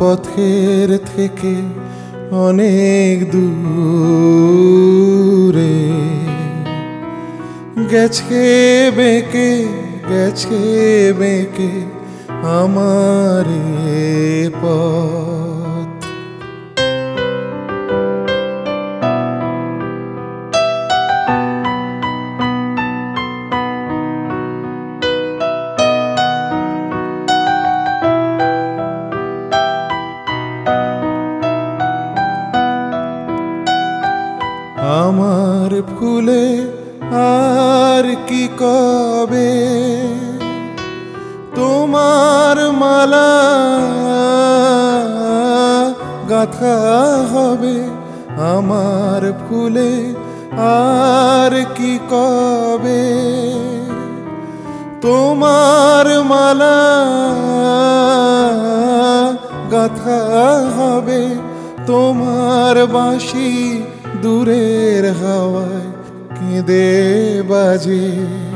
পথের থেকে অনেক দূরে গেছে বেঁকে গেছে বেঁকে আমার এ পথ। আমার ফুলে আর কি কবে তোমার মালা গাঁথা হবে। আমার ফুলে আর কি কবে তোমার মালা গাঁথা হবে। তোমার বাঁশি দূরের হাওয়ায় কেঁদে বাজে।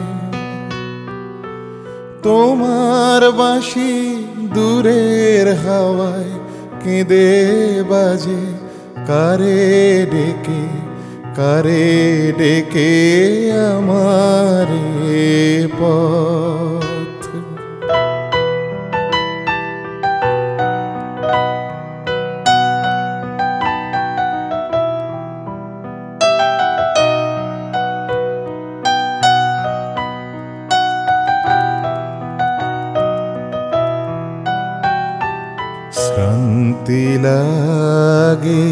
তোমার বাঁশি দূরের হাওয়ায় কেঁদে বাজে। কারে ডেকে আমার এ পথ। শ্রান্তি লাগে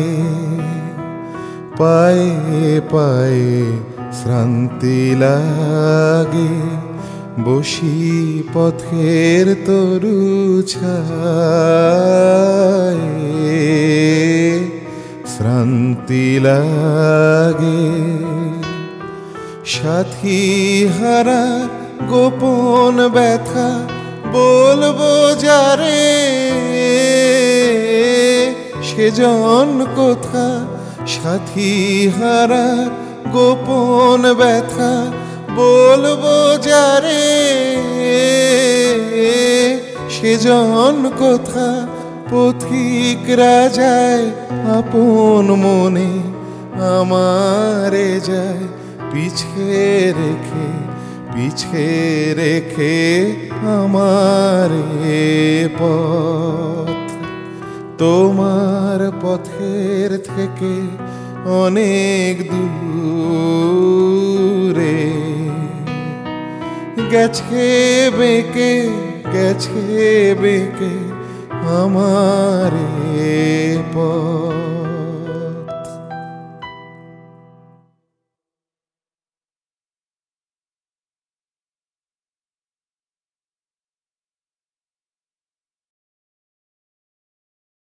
পায়ে পায়ে শ্রান্তি লাগে। বসি পথের তরু ছায়ে শ্রান্তি লাগে। সাথী হারা গোপন ব্যথা বলবো যারে সেজন কোথা। সাথী হারার গোপন ব্যথা বলবো যারে সেজন কোথা। পথিকরা যায় আপন মনে আমারে যায় পিছে রেখে আমার এ পথ। তোমার পথের থেকে অনেক দূরে গেছে বেঁকে আমার এ পথ।